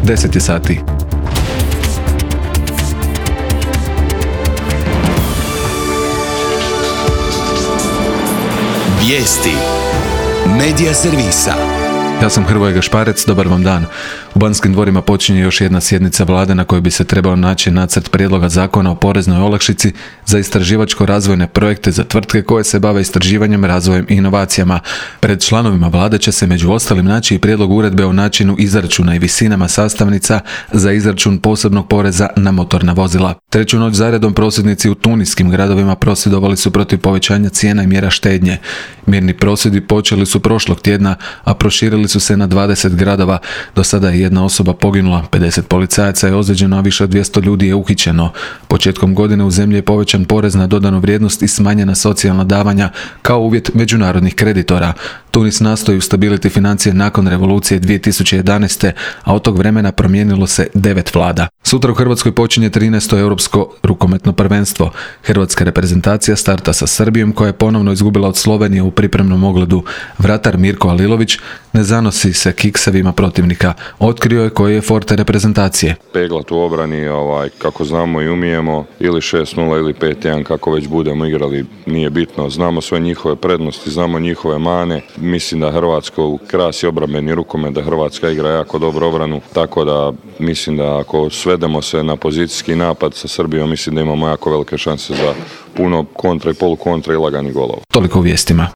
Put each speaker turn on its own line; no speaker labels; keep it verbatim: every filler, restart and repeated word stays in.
deset je sati.
Vijesti Medija servisa.
Ja sam Hrvoje Gašparec, dobar vam dan. U Banskim dvorima počinje još jedna sjednica vlade na kojoj bi se trebao naći nacrt prijedloga zakona o poreznoj olakšici za istraživačko-razvojne projekte za tvrtke koje se bave istraživanjem, razvojem i inovacijama. Pred članovima vlade će se među ostalim naći i prijedlog uredbe o načinu izračuna i visinama sastavnica za izračun posebnog poreza na motorna vozila. Treću noć zaredom prosvjednici u tuniskim gradovima prosvjedovali su protiv povećanja cijena i mjera štednje. Mirni prosvjedi počeli su prošlog tjedna, a proširili su se na dvadeset gradova. Do sada je jedna osoba poginula, pedeset policajaca je ozlijeđeno, a više od dvjesto ljudi je uhićeno. Početkom godine u zemlji je povećan porez na dodanu vrijednost i smanjena socijalna davanja kao uvjet međunarodnih kreditora. Tunis nastoji ustabiliti financije nakon revolucije dvije tisuće jedanaeste. a od tog vremena promijenilo se devet vlada. Sutra u Hrvatskoj počinje trinaesto europsko rukometno prvenstvo. Hrvatska reprezentacija starta sa Srbijom, koja je ponovno izgubila od Slovenije u pripremnom ogledu. Vratar Mirko Alilović ne zanosi se kiksevima protivnika. Otkrio je koji je forte reprezentacije.
Peglat u obrani, ovaj, kako znamo i umijemo, ili šest nula ili pet jedan, kako već budemo igrali, nije bitno. Znamo sve njihove prednosti, znamo njihove mane. Mislim da Hrvatska krasi obrambeni rukomet, da Hrvatska igra jako dobro obranu, tako da mislim da ako svedemo se na pozicijski napad sa Srbijom, mislim da imamo jako velike šanse za puno kontra i polukontra i lagani golova.
Toliko u vijestima.